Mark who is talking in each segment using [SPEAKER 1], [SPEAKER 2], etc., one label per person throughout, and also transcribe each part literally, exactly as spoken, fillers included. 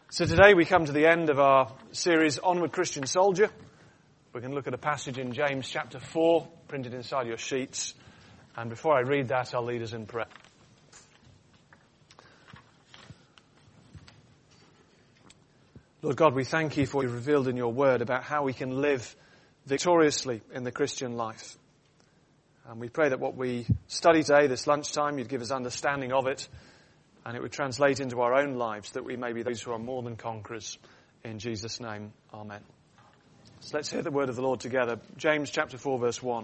[SPEAKER 1] So today we come to the end of our series, Onward Christian Soldier. We're going to look at a passage in James chapter four, printed inside your sheets. And before I read that, I'll lead us in prayer. Lord God, we thank you for what you've revealed in your word about how we can live victoriously in the Christian life. And we pray that what we study today, this lunchtime, you'd give us understanding of it, and it would translate into our own lives, that we may be those who are more than conquerors. In Jesus' name, amen. So let's hear the word of the Lord together. James chapter four, verse one.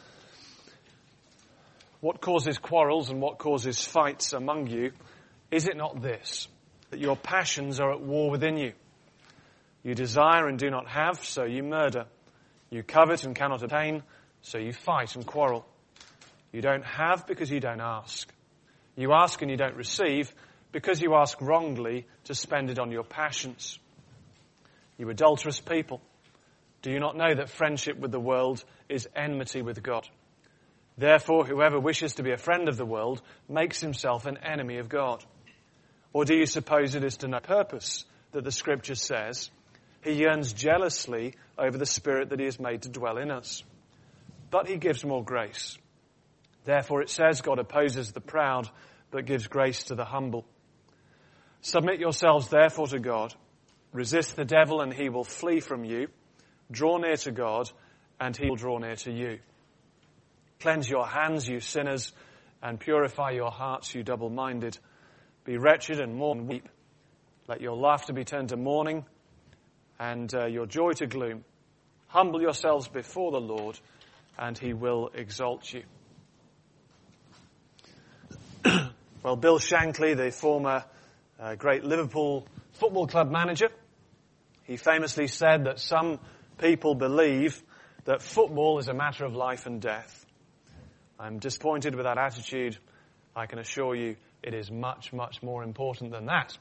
[SPEAKER 1] What causes quarrels and what causes fights among you? Is it not this, that your passions are at war within you? You desire and do not have, so you murder. You covet and cannot obtain, so you fight and quarrel. You don't have because you don't ask. You ask and you don't receive because you ask wrongly to spend it on your passions. You adulterous people, do you not know that friendship with the world is enmity with God? Therefore, whoever wishes to be a friend of the world makes himself an enemy of God. Or do you suppose it is to no purpose that the Scripture says, He yearns jealously over the Spirit that He has made to dwell in us? But He gives more grace. Therefore it says, God opposes the proud, but gives grace to the humble. Submit yourselves therefore to God. Resist the devil and he will flee from you. Draw near to God and he will draw near to you. Cleanse your hands, you sinners, and purify your hearts, you double-minded. Be wretched and mourn and weep. Let your laughter be turned to mourning and uh, your joy to gloom. Humble yourselves before the Lord and he will exalt you. Well, Bill Shankly, the former uh, great Liverpool Football Club manager, he famously said that some people believe that football is a matter of life and death. I'm disappointed with that attitude. I can assure you it is much, much more important than that.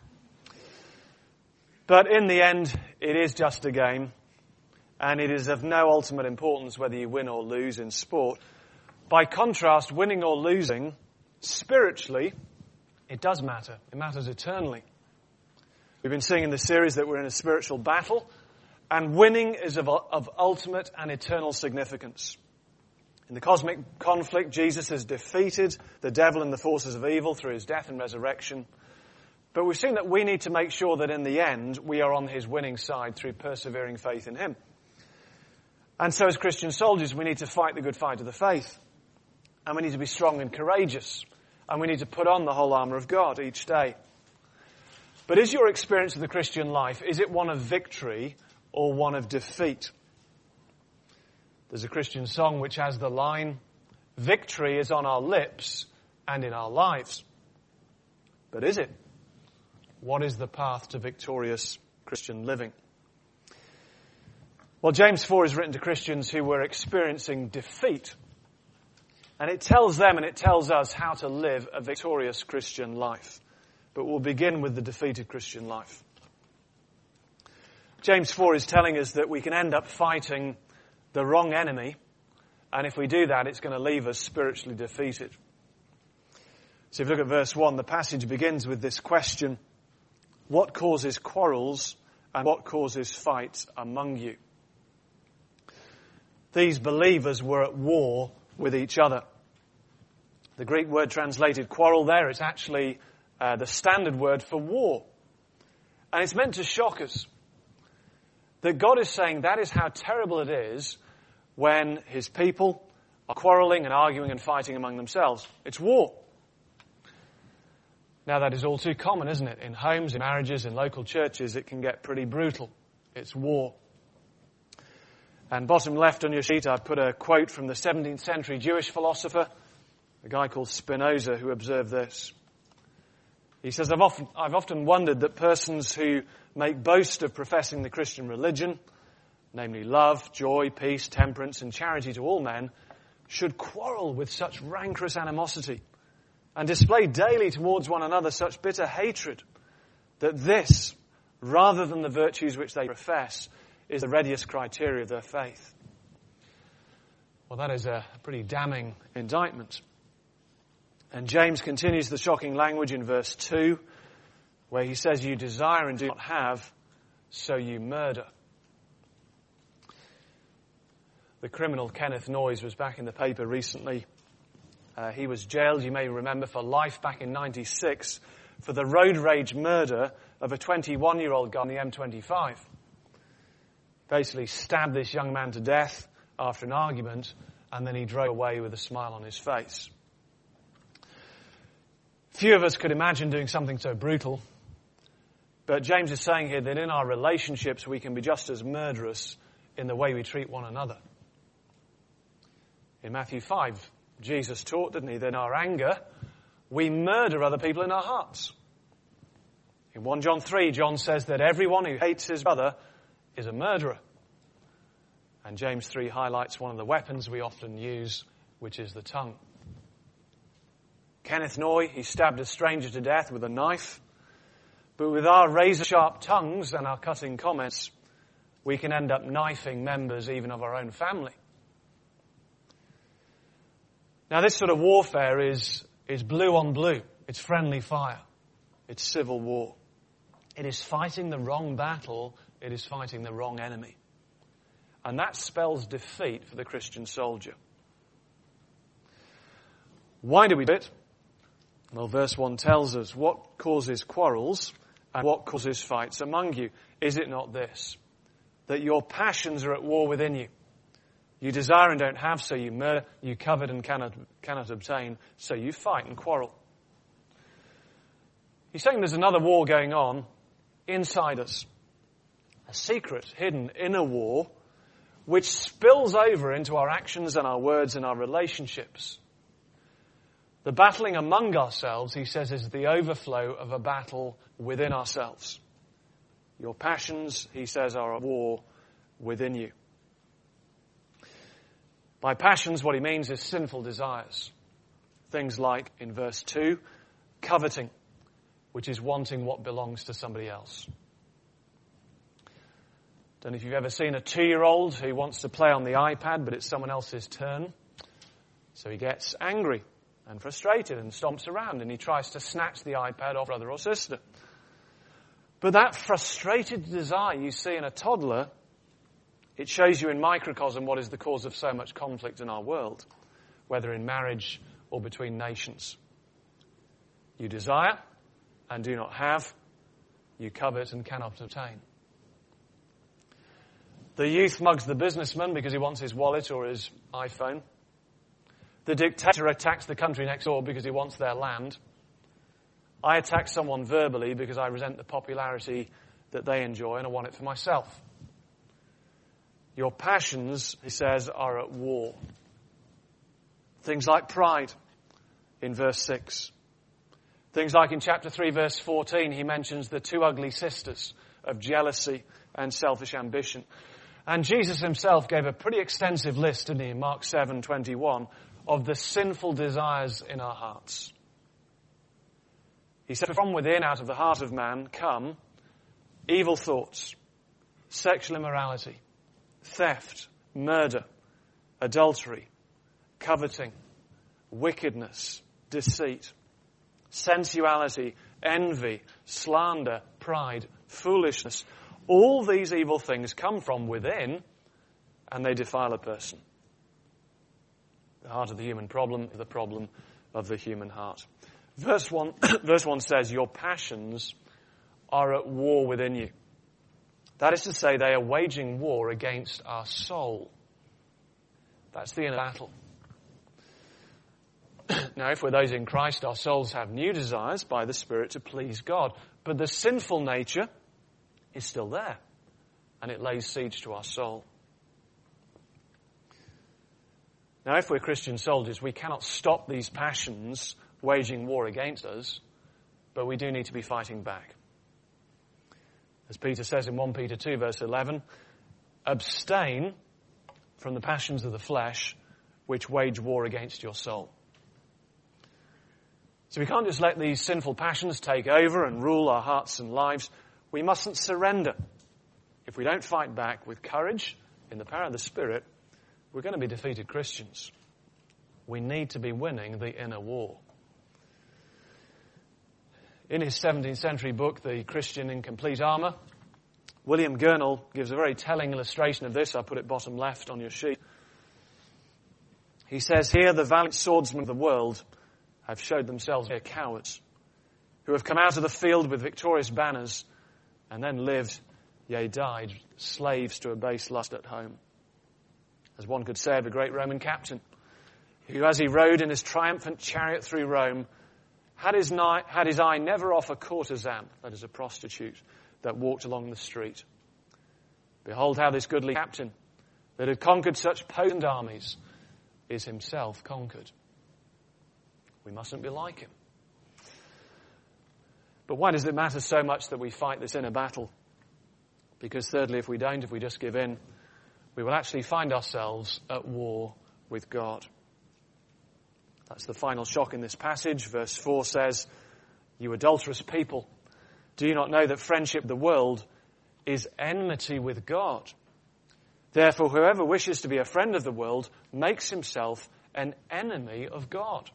[SPEAKER 1] But in the end, it is just a game, and it is of no ultimate importance whether you win or lose in sport. By contrast, winning or losing, spiritually, it does matter. It matters eternally. We've been seeing in this series that we're in a spiritual battle, and winning is of, of ultimate and eternal significance. In the cosmic conflict, Jesus has defeated the devil and the forces of evil through his death and resurrection. But we've seen that we need to make sure that in the end, we are on his winning side through persevering faith in him. And so as Christian soldiers, we need to fight the good fight of the faith. And we need to be strong and courageous. And we need to put on the whole armour of God each day. But is your experience of the Christian life, is it one of victory or one of defeat? There's a Christian song which has the line, victory is on our lips and in our lives. But is it? What is the path to victorious Christian living? Well, James four is written to Christians who were experiencing defeat. And it tells them and it tells us how to live a victorious Christian life. But we'll begin with the defeated Christian life. James four is telling us that we can end up fighting the wrong enemy. And if we do that, it's going to leave us spiritually defeated. So if you look at verse one, the passage begins with this question. What causes quarrels and what causes fights among you? These believers were at war with each other. The Greek word translated quarrel there, it's actually uh, the standard word for war. And it's meant to shock us. That God is saying that is how terrible it is when his people are quarreling and arguing and fighting among themselves. It's war. Now that is all too common, isn't it? In homes, in marriages, in local churches, it can get pretty brutal. It's war. And bottom left on your sheet, I've put a quote from the seventeenth century Jewish philosopher, a guy called Spinoza, who observed this. He says, I've often, I've often wondered that persons who make boast of professing the Christian religion, namely love, joy, peace, temperance, and charity to all men, should quarrel with such rancorous animosity and display daily towards one another such bitter hatred that this, rather than the virtues which they profess, is the readiest criteria of their faith. Well, that is a pretty damning indictment. And James continues the shocking language in verse two, where he says, you desire and do not have, so you murder. The criminal Kenneth Noyes was back in the paper recently. Uh, he was jailed, you may remember, for life back in ninety-six for the road rage murder of a twenty-one-year-old guy on the M twenty-five. Basically stabbed this young man to death after an argument, and then he drove away with a smile on his face. Few of us could imagine doing something so brutal, but James is saying here that in our relationships we can be just as murderous in the way we treat one another. In Matthew five, Jesus taught, didn't he, that in our anger, we murder other people in our hearts. In First John three, John says that everyone who hates his brother is a murderer. And James three highlights one of the weapons we often use, which is the tongue. Kenneth Noy, he stabbed a stranger to death with a knife. But with our razor-sharp tongues and our cutting comments, we can end up knifing members even of our own family. Now, this sort of warfare is, is blue on blue. It's friendly fire. It's civil war. It is fighting the wrong battle. It is fighting the wrong enemy. And that spells defeat for the Christian soldier. Why do we do it? Well, verse one tells us what causes quarrels and what causes fights among you. Is it not this? That your passions are at war within you. You desire and don't have, so you murder. You covet and cannot, cannot obtain, so you fight and quarrel. He's saying there's another war going on inside us. A secret, hidden inner war, which spills over into our actions and our words and our relationships. The battling among ourselves, he says, is the overflow of a battle within ourselves. Your passions, he says, are at war within you. By passions, what he means is sinful desires. Things like, in verse two, coveting, which is wanting what belongs to somebody else. Don't know if you've ever seen a two-year-old who wants to play on the iPad, but it's someone else's turn. So he gets angry and frustrated and stomps around, and he tries to snatch the iPad off brother or sister. But that frustrated desire you see in a toddler, it shows you in microcosm what is the cause of so much conflict in our world, whether in marriage or between nations. You desire and do not have. You covet and cannot obtain. The youth mugs the businessman because he wants his wallet or his iPhone. The dictator attacks the country next door because he wants their land. I attack someone verbally because I resent the popularity that they enjoy and I want it for myself. Your passions, he says, are at war. Things like pride in verse six. Things like in chapter three, verse fourteen, he mentions the two ugly sisters of jealousy and selfish ambition. And Jesus himself gave a pretty extensive list, didn't he, in Mark seven twenty-one, of the sinful desires in our hearts. He said, from within, out of the heart of man, come evil thoughts, sexual immorality, theft, murder, adultery, coveting, wickedness, deceit, sensuality, envy, slander, pride, foolishness. All these evil things come from within and they defile a person. The heart of the human problem is the problem of the human heart. Verse one, verse one says, your passions are at war within you. That is to say, they are waging war against our soul. That's the inner battle. Now, if we're those in Christ, our souls have new desires by the Spirit to please God. But the sinful nature is still there, and it lays siege to our soul. Now, if we're Christian soldiers, we cannot stop these passions waging war against us, but we do need to be fighting back. As Peter says in First Peter two, verse eleven, abstain from the passions of the flesh which wage war against your soul. So we can't just let these sinful passions take over and rule our hearts and lives. We mustn't surrender. If we don't fight back with courage in the power of the Spirit, we're going to be defeated Christians. We need to be winning the inner war. In his seventeenth century book, The Christian in Complete Armour, William Gurnall gives a very telling illustration of this. I'll put it bottom left on your sheet. He says, "Here the valiant swordsmen of the world have showed themselves mere cowards, who have come out of the field with victorious banners and then lived, yea, died, slaves to a base lust at home." As one could say of a great Roman captain, who as he rode in his triumphant chariot through Rome, had his, ni- had his eye never off a courtesan, that is a prostitute, that walked along the street. Behold how this goodly captain, that had conquered such potent armies, is himself conquered. We mustn't be like him. But why does it matter so much that we fight this inner battle? Because thirdly, if we don't, if we just give in, we will actually find ourselves at war with God. That's the final shock in this passage. Verse four says, "You adulterous people, do you not know that friendship with the world is enmity with God? Therefore, whoever wishes to be a friend of the world makes himself an enemy of God."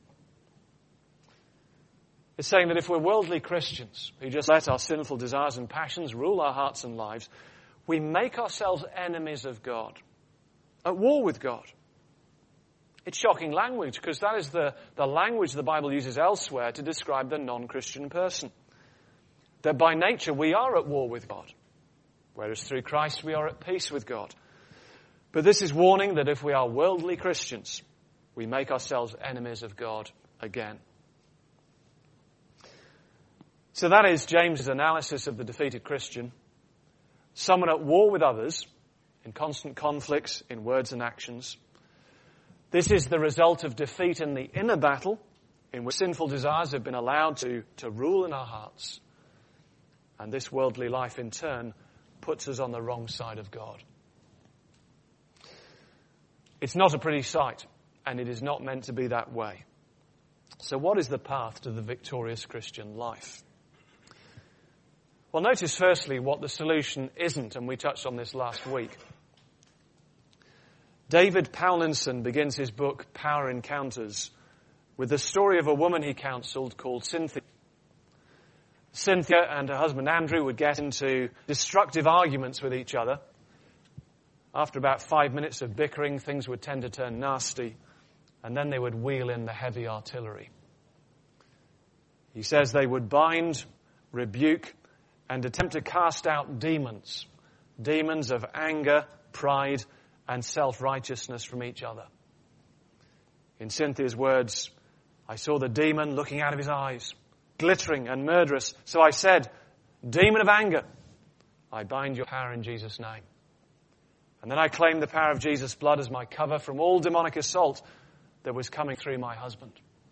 [SPEAKER 1] It's saying that if we're worldly Christians who just let our sinful desires and passions rule our hearts and lives, we make ourselves enemies of God, at war with God. It's shocking language, because that is the, the language the Bible uses elsewhere to describe the non-Christian person. That by nature we are at war with God, whereas through Christ we are at peace with God. But this is warning that if we are worldly Christians, we make ourselves enemies of God again. So that is James's analysis of the defeated Christian. Someone at war with others, in constant conflicts in words and actions. This is the result of defeat in the inner battle, in which sinful desires have been allowed to, to rule in our hearts. And this worldly life, in turn, puts us on the wrong side of God. It's not a pretty sight, and it is not meant to be that way. So what is the path to the victorious Christian life? Well, notice firstly what the solution isn't, and we touched on this last week. David Powlinson begins his book, Power Encounters, with the story of a woman he counseled called Cynthia. Cynthia and her husband Andrew would get into destructive arguments with each other. After about five minutes of bickering, things would tend to turn nasty, and then they would wheel in the heavy artillery. He says they would bind, rebuke, and attempt to cast out demons, demons of anger, pride, and self-righteousness from each other. In Cynthia's words, "I saw the demon looking out of his eyes, glittering and murderous. So I said, 'Demon of anger, I bind your power in Jesus' name.' And then I claimed the power of Jesus' blood as my cover from all demonic assault that was coming through my husband."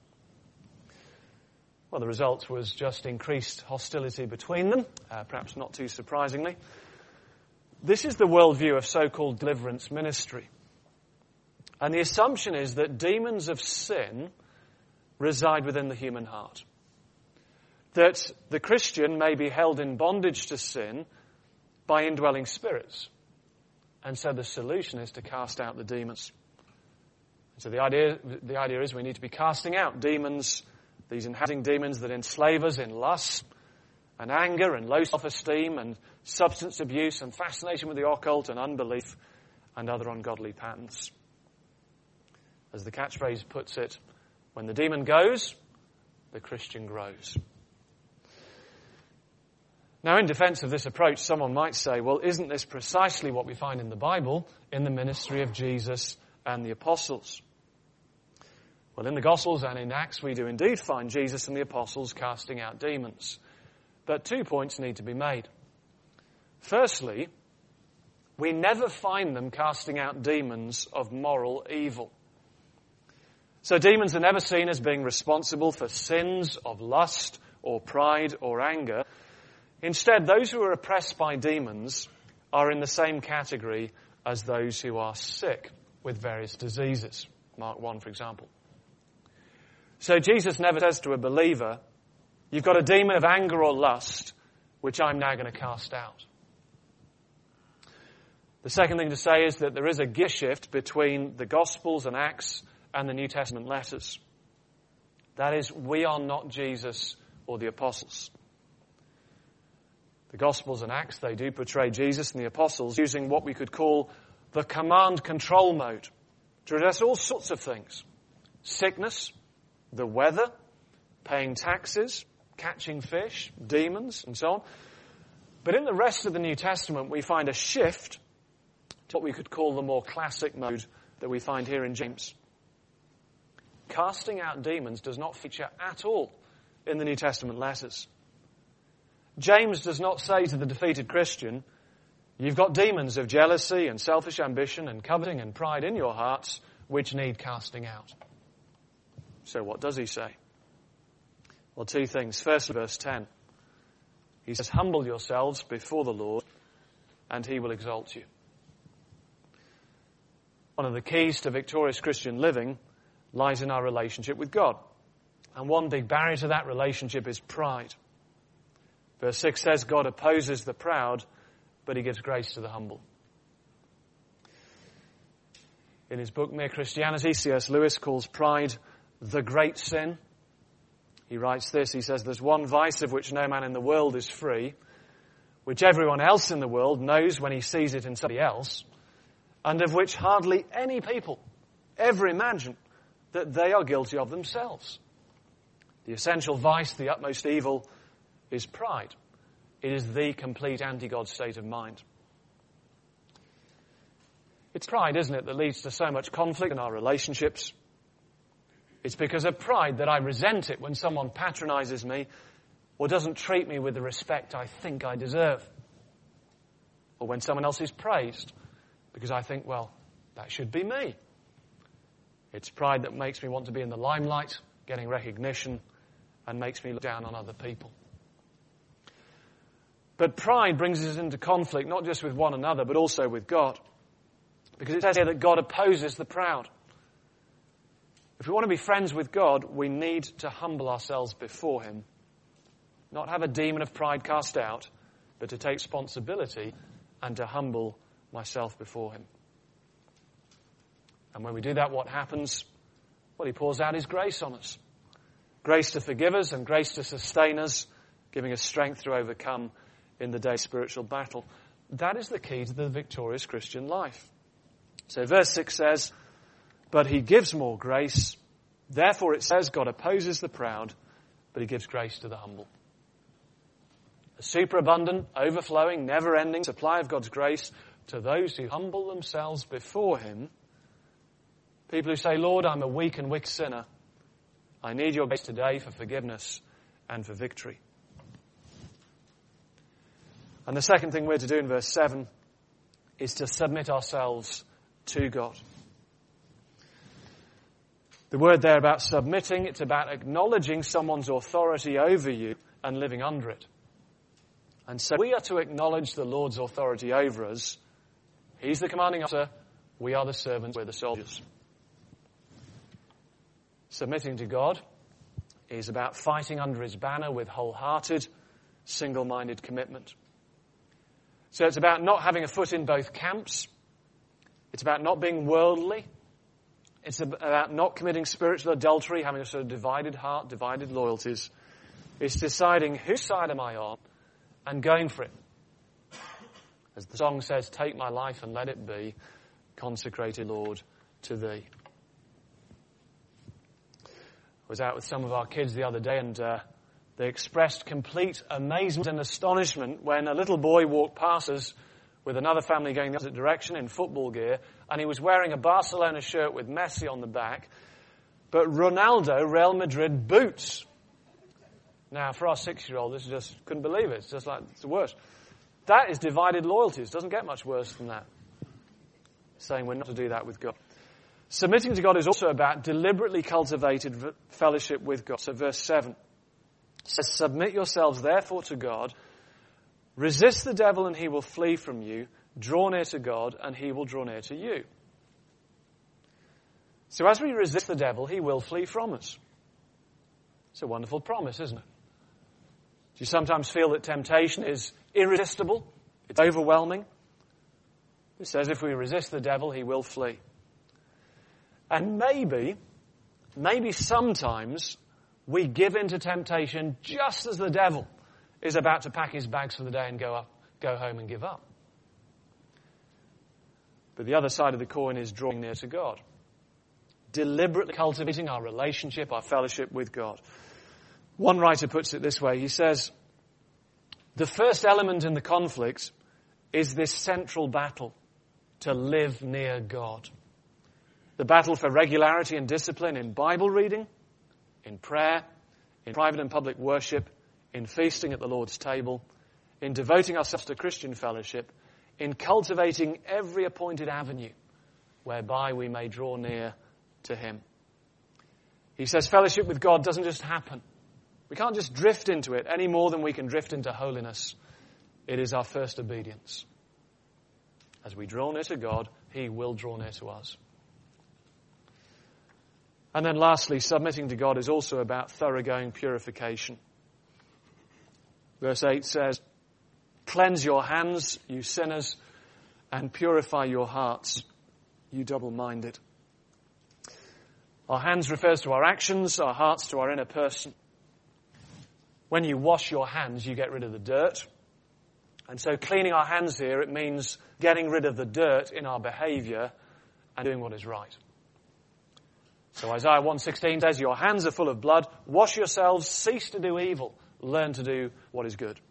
[SPEAKER 1] Well, the result was just increased hostility between them, uh, perhaps not too surprisingly. This is the worldview of so-called deliverance ministry. And the assumption is that demons of sin reside within the human heart. That the Christian may be held in bondage to sin by indwelling spirits. And so the solution is to cast out the demons. So the idea, the idea is we need to be casting out demons, these inhabiting demons that enslave us in lust and anger and low self-esteem and substance abuse and fascination with the occult and unbelief and other ungodly patterns. As the catchphrase puts it, when the demon goes, the Christian grows. Now, in defense of this approach, someone might say, well, isn't this precisely what we find in the Bible in the ministry of Jesus and the apostles? Well, in the Gospels and in Acts, we do indeed find Jesus and the apostles casting out demons. But two points need to be made. Firstly, we never find them casting out demons of moral evil. So demons are never seen as being responsible for sins of lust or pride or anger. Instead, those who are oppressed by demons are in the same category as those who are sick with various diseases. Mark one, for example. So Jesus never says to a believer, you've got a demon of anger or lust, which I'm now going to cast out. The second thing to say is that there is a gear shift between the Gospels and Acts and the New Testament letters. That is, we are not Jesus, or the apostles. The Gospels and Acts, they do portray Jesus and the apostles using what we could call the command control mode to address all sorts of things. Sickness, the weather, paying taxes, catching fish, demons, and so on. But in the rest of the New Testament, we find a shift to what we could call the more classic mode that we find here in James. Casting out demons does not feature at all in the New Testament letters. James does not say to the defeated Christian, you've got demons of jealousy and selfish ambition and coveting and pride in your hearts which need casting out. So what does he say? Well, two things. Firstly, verse ten. He says, humble yourselves before the Lord and he will exalt you. One of the keys to victorious Christian living lies in our relationship with God. And one big barrier to that relationship is pride. Verse six says, God opposes the proud, but he gives grace to the humble. In his book, Mere Christianity, C S Lewis calls pride the great sin. He writes this, he says, there's one vice of which no man in the world is free, which everyone else in the world knows when he sees it in somebody else, and of which hardly any people ever imagine that they are guilty of themselves. The essential vice, the utmost evil, is pride. It is the complete anti-God state of mind. It's pride, isn't it, that leads to so much conflict in our relationships. It's because of pride that I resent it when someone patronizes me or doesn't treat me with the respect I think I deserve. Or when someone else is praised because I think, well, that should be me. It's pride that makes me want to be in the limelight, getting recognition, and makes me look down on other people. But pride brings us into conflict, not just with one another, but also with God. Because it says here that God opposes the proud. If we want to be friends with God, we need to humble ourselves before him. Not have a demon of pride cast out, but to take responsibility and to humble myself before him. And when we do that, what happens? Well, he pours out his grace on us. Grace to forgive us and grace to sustain us, giving us strength to overcome in the day's spiritual battle. That is the key to the victorious Christian life. So verse six says, but he gives more grace. Therefore it says, God opposes the proud, but he gives grace to the humble. A superabundant, overflowing, never-ending supply of God's grace to those who humble themselves before him. People who say, Lord, I'm a weak and wicked sinner. I need your grace today for forgiveness and for victory. And the second thing we're to do in verse seven is to submit ourselves to God. The word there about submitting, it's about acknowledging someone's authority over you and living under it. And so we are to acknowledge the Lord's authority over us. He's the commanding officer. We are the servants. We're the soldiers. Submitting to God is about fighting under his banner with wholehearted, single-minded commitment. So it's about not having a foot in both camps. It's about not being worldly. It's about not committing spiritual adultery, having a sort of divided heart, divided loyalties. It's deciding whose side am I on and going for it. As the song says, take my life and let it be consecrated, Lord, to thee. I was out with some of our kids the other day and uh, they expressed complete amazement and astonishment when a little boy walked past us with another family going the opposite direction in football gear, and he was wearing a Barcelona shirt with Messi on the back, but Ronaldo Real Madrid boots. Now, for our six-year-old, this is just, couldn't believe it. It's just like, it's the worst. That is divided loyalties. Doesn't get much worse than that. Saying we're not to do that with God. Submitting to God is also about deliberately cultivated fellowship with God. So verse seven says, submit yourselves therefore to God. Resist the devil and he will flee from you. Draw near to God and he will draw near to you. So as we resist the devil, he will flee from us. It's a wonderful promise, isn't it? Do you sometimes feel that temptation is irresistible? It's overwhelming? It says if we resist the devil, he will flee. And maybe, maybe sometimes We give in to temptation just as the devil is about to pack his bags for the day and go up, go home and give up. But the other side of the coin is drawing near to God. Deliberately cultivating our relationship, our fellowship with God. One writer puts it this way. He says, the first element in the conflict is this central battle to live near God. The battle for regularity and discipline in Bible reading, in prayer, in private and public worship, in feasting at the Lord's table, in devoting ourselves to Christian fellowship, in cultivating every appointed avenue whereby we may draw near to Him. He says fellowship with God doesn't just happen. We can't just drift into it any more than we can drift into holiness. It is our first obedience. As we draw near to God, He will draw near to us. And then lastly, submitting to God is also about thoroughgoing purification. Verse eight says, cleanse your hands, you sinners, and purify your hearts, you double-minded. Our hands refers to our actions, our hearts to our inner person. When you wash your hands, you get rid of the dirt. And so cleaning our hands here, it means getting rid of the dirt in our behavior and doing what is right. So Isaiah one sixteen says, your hands are full of blood. Wash yourselves, cease to do evil. Learn to do what is good.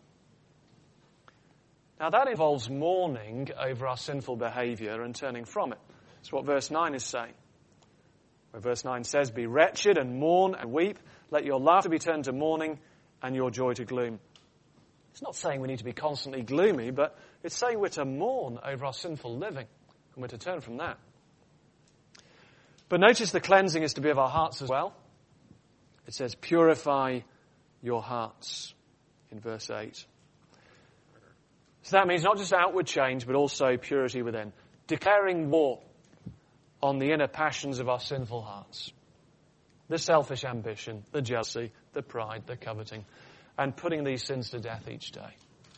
[SPEAKER 1] Now that involves mourning over our sinful behavior and turning from it. That's what verse nine is saying. Where verse nine says, be wretched and mourn and weep. Let your laughter be turned to mourning and your joy to gloom. It's not saying we need to be constantly gloomy, but it's saying we're to mourn over our sinful living and we're to turn from that. But notice the cleansing is to be of our hearts as well. It says, purify your hearts in verse eight. So that means not just outward change, but also purity within. Declaring war on the inner passions of our sinful hearts. The selfish ambition, the jealousy, the pride, the coveting, and putting these sins to death each day.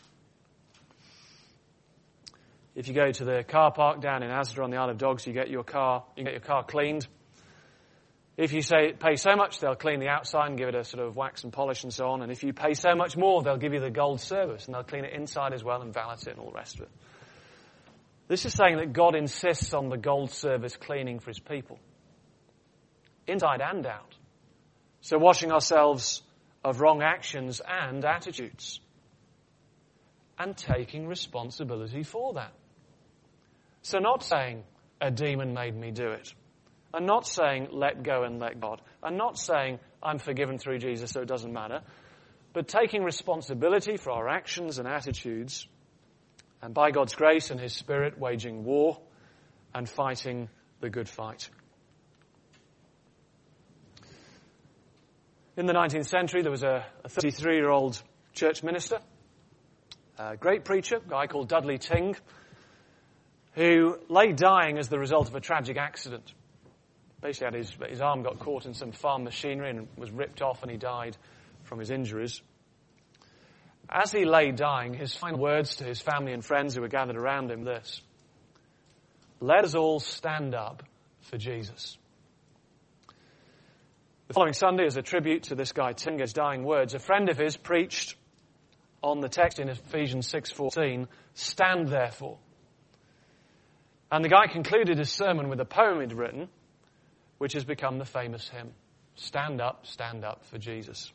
[SPEAKER 1] If you go to the car park down in Asda on the Isle of Dogs, you get your car, you get your car cleaned. If you say pay so much, they'll clean the outside and give it a sort of wax and polish and so on. And if you pay so much more, they'll give you the gold service and they'll clean it inside as well and valet it and all the rest of it. This is saying that God insists on the gold service cleaning for His people. Inside and out. So washing ourselves of wrong actions and attitudes. And taking responsibility for that. So not saying, a demon made me do it. And not saying, let go and let God. And not saying, I'm forgiven through Jesus so it doesn't matter. But taking responsibility for our actions and attitudes. And by God's grace and His Spirit, waging war and fighting the good fight. In the nineteenth century, there was a thirty-three-year-old church minister, a great preacher, a guy called Dudley Tyng, who lay dying as the result of a tragic accident. Basically, had his, his arm got caught in some farm machinery and was ripped off, and he died from his injuries. As he lay dying, his final words to his family and friends who were gathered around him were this: let us all stand up for Jesus. The following Sunday, as a tribute to this guy Tynger's dying words, a friend of his preached on the text in Ephesians six fourteen, stand therefore. And the guy concluded his sermon with a poem he'd written, which has become the famous hymn, Stand Up, Stand Up for Jesus.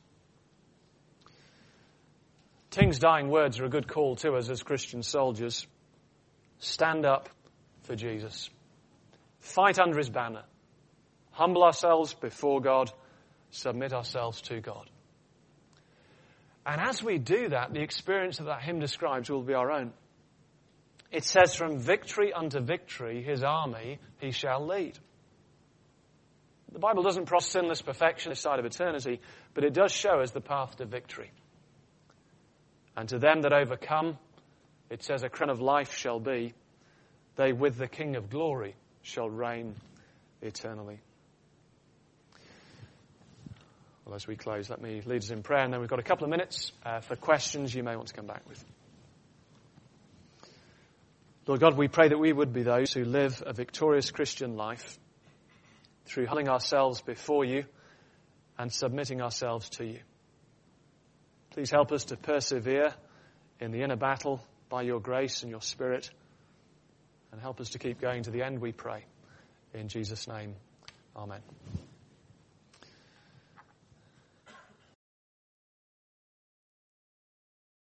[SPEAKER 1] Tyng's dying words are a good call to us as Christian soldiers. Stand up for Jesus. Fight under His banner. Humble ourselves before God. Submit ourselves to God. And as we do that, the experience that that hymn describes will be our own. It says, from victory unto victory, His army He shall lead. The Bible doesn't promise sinless perfection this side of eternity, but it does show us the path to victory. And to them that overcome, it says, a crown of life shall be. They with the King of glory shall reign eternally. Well, as we close, let me lead us in prayer, and then we've got a couple of minutes uh, for questions you may want to come back with. Lord God, we pray that we would be those who live a victorious Christian life through humbling ourselves before You and submitting ourselves to you. Please help us to persevere in the inner battle by your grace and your Spirit, and help us to keep going to the end, we pray. In Jesus' name, amen.